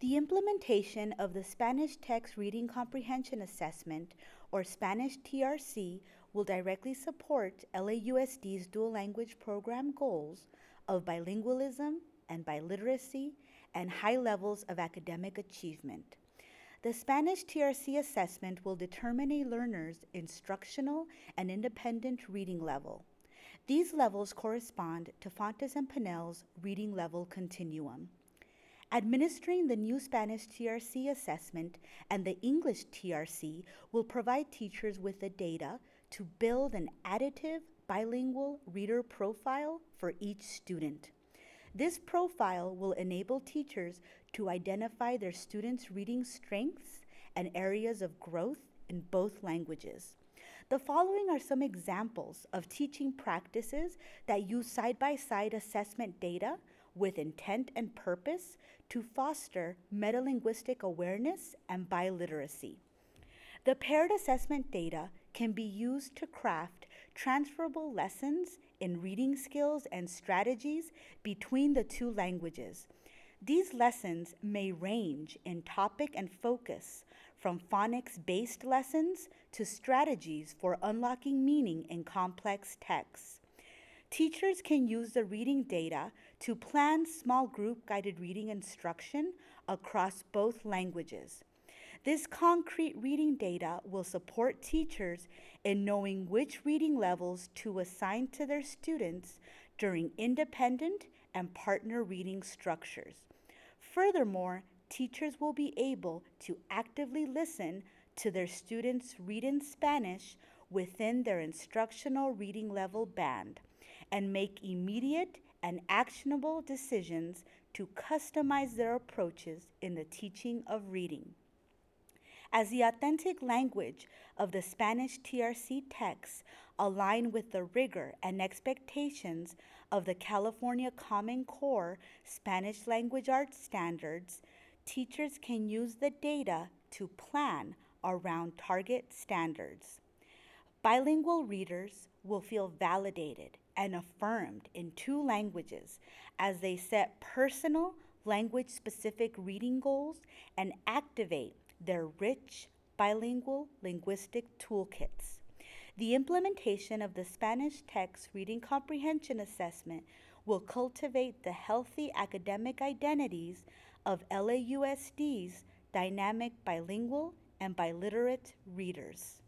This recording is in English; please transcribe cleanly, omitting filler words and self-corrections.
The implementation of the Spanish Text Reading Comprehension Assessment, or Spanish TRC, will directly support LAUSD's dual language program goals of bilingualism and biliteracy and high levels of academic achievement. The Spanish TRC assessment will determine a learner's instructional and independent reading level. These levels correspond to Fontes and Pinnell's reading level continuum. Administering the new Spanish TRC assessment and the English TRC will provide teachers with the data to build an additive bilingual reader profile for each student. This profile will enable teachers to identify their students' reading strengths and areas of growth in both languages. The following are some examples of teaching practices that use side-by-side assessment data with intent and purpose to foster metalinguistic awareness and biliteracy. The paired assessment data can be used to craft transferable lessons in reading skills and strategies between the two languages. These lessons may range in topic and focus, from phonics-based lessons to strategies for unlocking meaning in complex texts. Teachers can use the reading data to plan small group guided reading instruction across both languages. This concrete reading data will support teachers in knowing which reading levels to assign to their students during independent and partner reading structures. Furthermore, teachers will be able to actively listen to their students read in Spanish within their instructional reading level band and make immediate and actionable decisions to customize their approaches in the teaching of reading. As the authentic language of the Spanish TRC texts align with the rigor and expectations of the California Common Core Spanish Language Arts Standards, teachers can use the data to plan around target standards. Bilingual readers will feel validated and affirmed in two languages as they set personal, language-specific reading goals and activate their rich, bilingual linguistic toolkits. The implementation of the Spanish Text Reading Comprehension Assessment will cultivate the healthy academic identities of LAUSD's dynamic bilingual and biliterate readers.